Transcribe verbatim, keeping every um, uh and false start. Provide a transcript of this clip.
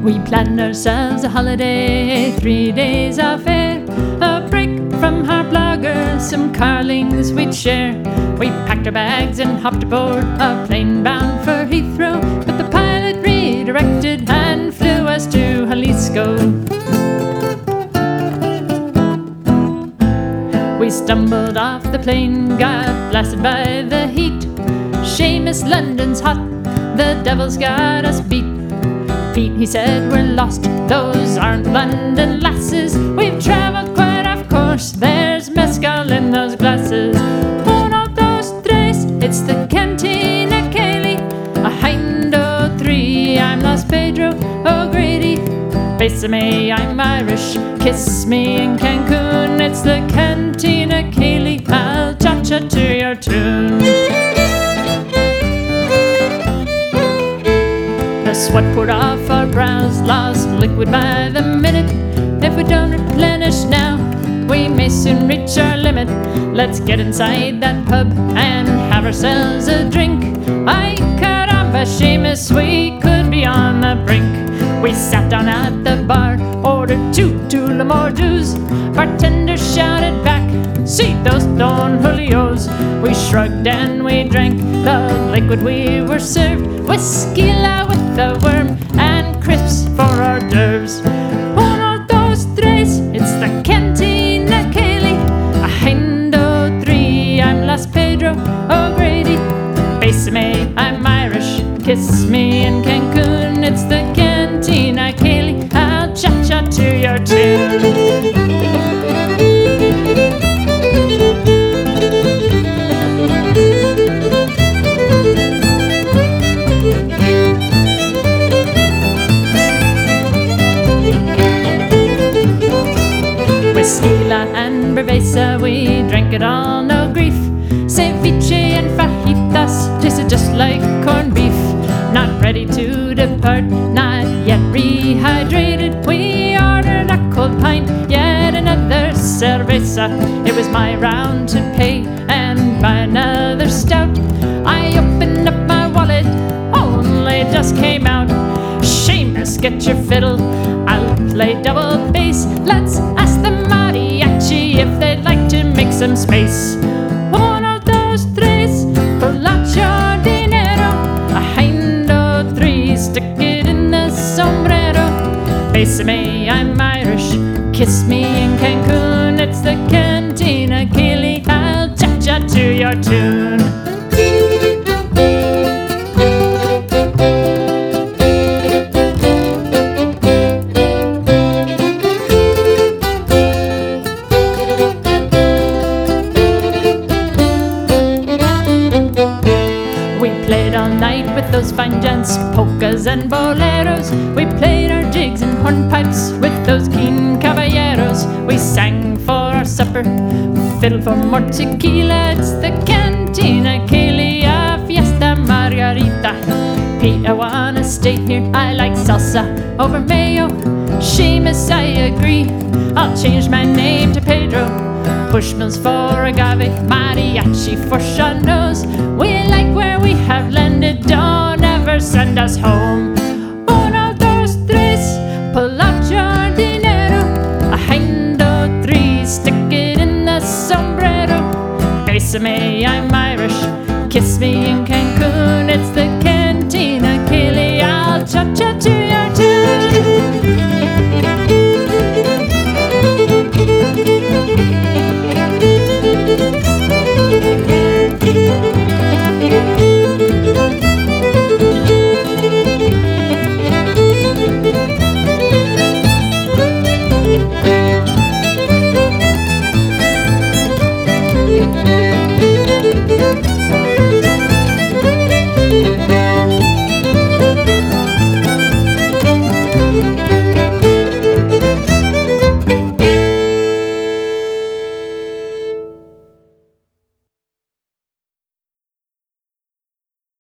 We planned ourselves a holiday, three days of fare, a break from our blogger, some carlings we'd share. We packed our bags and hopped aboard a plane bound for Heathrow, but the pilot redirected and flew us to Jalisco. We stumbled off the plane, got blasted by the heat. Seamus, London's hot, the devil's got us beat. Pete, he said, we're lost, those aren't London lasses. We've travelled quite of course, there's mezcal in those glasses. Uno, dos, tres, it's the Cantina Cayley. A hind o' three, I'm Los Pedro O'Grady. Bésame, I'm Irish, kiss me in Cancun. It's the Cantina Cayley, I'll cha-cha to your tune. Sweat poured off our brows, lost liquid by the minute. If we don't replenish now, we may soon reach our limit. Let's get inside that pub and have ourselves a drink. Ay caramba, Seamus, we could be on the brink. We sat down at the bar, ordered two Tullamore-Dews. Bartender shouted back, see those Don Julios. We shrugged and we drank the liquid we were served. Whiskey la with a worm and crisps for hors d'oeuvres. Uno, dos, tres, it's the Cantina Cayley. A hind o' three, I'm Los Pedro O'Grady. Bésame, I'm Irish, kiss me in Cancun. It's the Cantina Cayley, I'll cha-cha to your tune. Tequila and Bravesa, we drank it all, no grief. Ceviche and fajitas tasted just like corned beef. Not ready to depart, not yet rehydrated. We ordered a cold pint, yet another cerveza. It was my round to pay and buy another stout. I opened up my wallet, only just came out. Seamus, get your fiddle, I'll play double bass. Let's ask the mariachi if they'd like to make some space. Uno, dos, tres, pull out your dinero. A hind o' three, stick it in the sombrero. Bésame, I'm Irish, kiss me in Cancun. It's the Cantina Cayley, I'll cha-cha to your tune. With those fine gents, polkas and boleros. We played our jigs and hornpipes with those keen caballeros. We sang for our supper, fiddled for more tequila. It's the Cantina Cayley, a fiesta margarita. Pete, I wanna stay here, I like salsa over mayo. Seamus, I agree, I'll change my name to Pedro. Bushmills for agave, mariachi for Chanos. We like where we have landed, don't ever send us home. Uno, dos, tres, pull out your dinero. A hind o' three, stick it in the sombrero. Bésame, I'm Irish, kiss me in Cancun.